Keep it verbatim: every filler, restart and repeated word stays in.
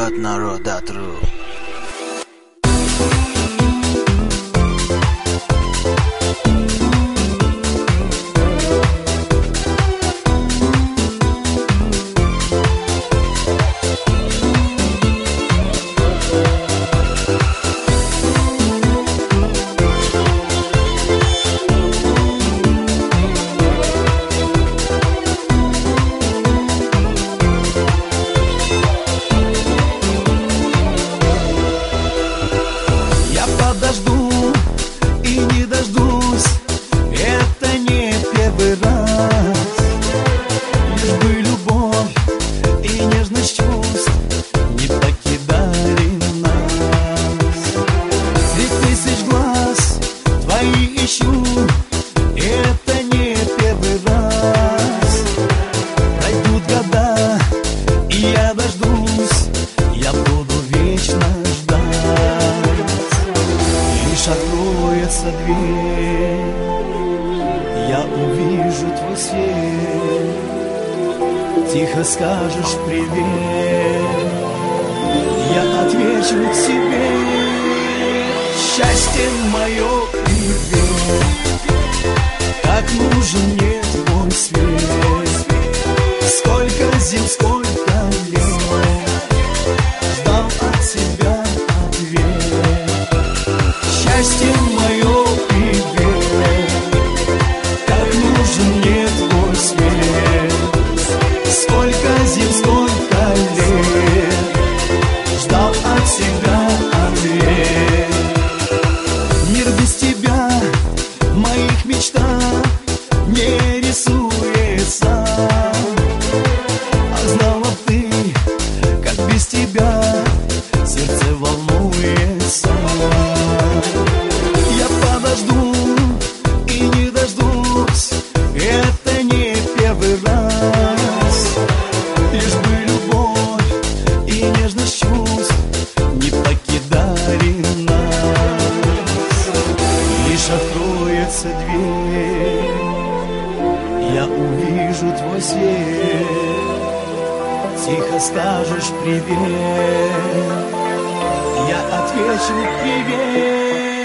от народа тру. Это не первый раз. Пройдут года, и я дождусь, я буду вечно ждать. Лишь откроется дверь, я увижу твой свет. Тихо скажешь привет, я отвечу тебе. Счастье мое, привет, как нужен мне твой свет. Сколько зим, сколько лет ждал от тебя ответ. Счастье мое, привет, как нужен мне твой свет. Сколько зим, сколько лет ждал от тебя ответ. Мир без тебя в моих мечтах не рисуется. А знала б ты, как без тебя сердце волнуется. Я подожду и не дождусь, это не первый раз. Лишь бы любовь и нежность чувств не покидали нас. Лишь откроется дверь, я увижу твой свет. Тихо скажешь привет, я отвечу привет.